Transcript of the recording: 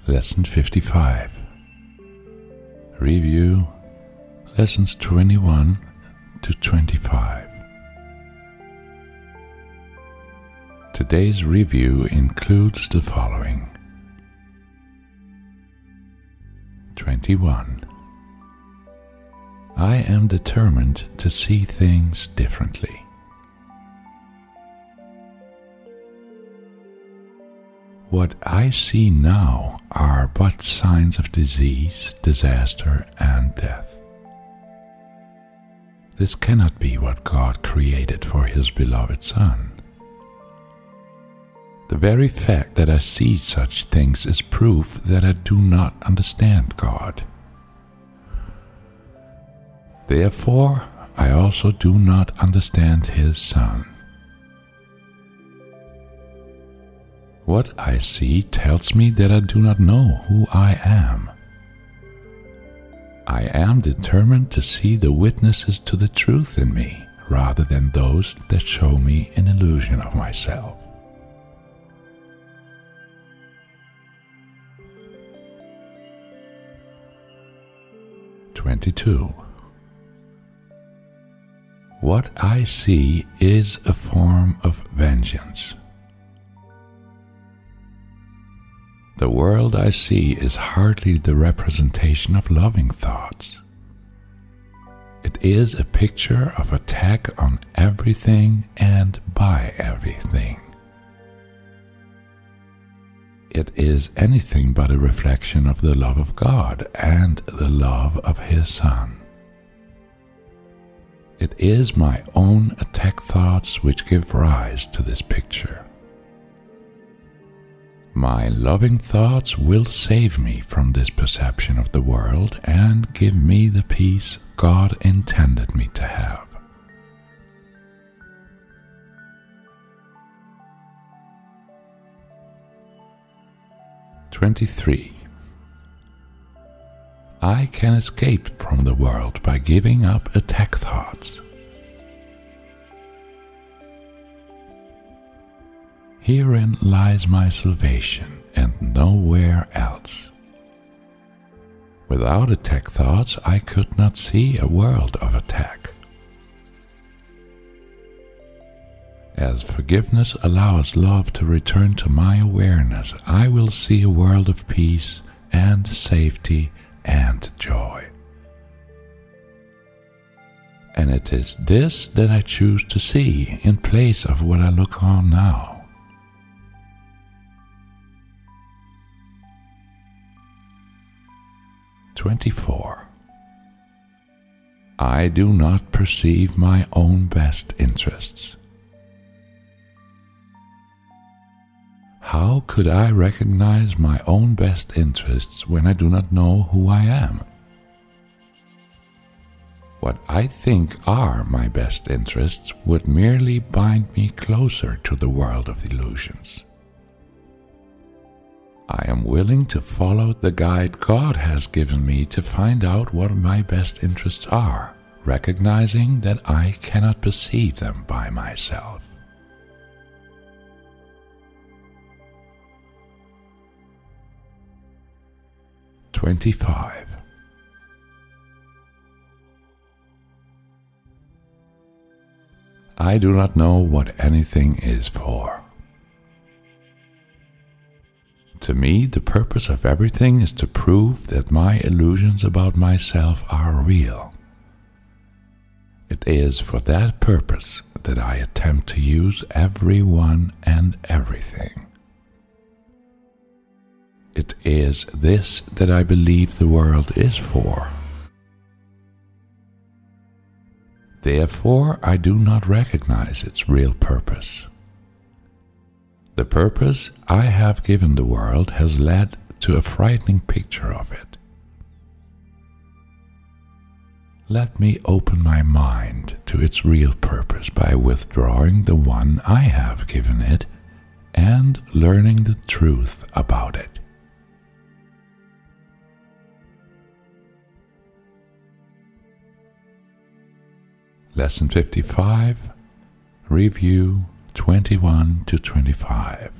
Lesson 55. Review Lessons 21 to 25. Today's review includes the following. 21. I am determined to see things differently. What I see now are but signs of disease, disaster, and death. This cannot be what God created for His beloved Son. The very fact that I see such things is proof that I do not understand God. Therefore, I also do not understand His Son. What I see tells me that I do not know who I am. I am determined to see the witnesses to the truth in me, rather than those that show me an illusion of myself. What I see is a form of vengeance. The world I see is hardly the representation of loving thoughts. It is a picture of attack on everything and by everything. It is anything but a reflection of the love of God and the love of His Son. It is my own attack thoughts which give rise to this picture. My loving thoughts will save me from this perception of the world and give me the peace God intended me to have. I can escape from the world by giving up attack thoughts. Herein lies my salvation, and nowhere else. Without attack thoughts, I could not see a world of attack. As forgiveness allows love to return to my awareness, I will see a world of peace and safety and joy. And it is this that I choose to see in place of what I look on now. 24. I do not perceive my own best interests. How could I recognize my own best interests when I do not know who I am? What I think are my best interests would merely bind me closer to the world of illusions. I am willing to follow the guide God has given me to find out what my best interests are, recognizing that I cannot perceive them by myself. I do not know what anything is for. To me, the purpose of everything is to prove that my illusions about myself are real. It is for that purpose that I attempt to use everyone and everything. It is this that I believe the world is for. Therefore, I do not recognize its real purpose. The purpose I have given the world has led to a frightening picture of it. Let me open my mind to its real purpose by withdrawing the one I have given it and learning the truth about it. Lesson 55, Review 21 to 25.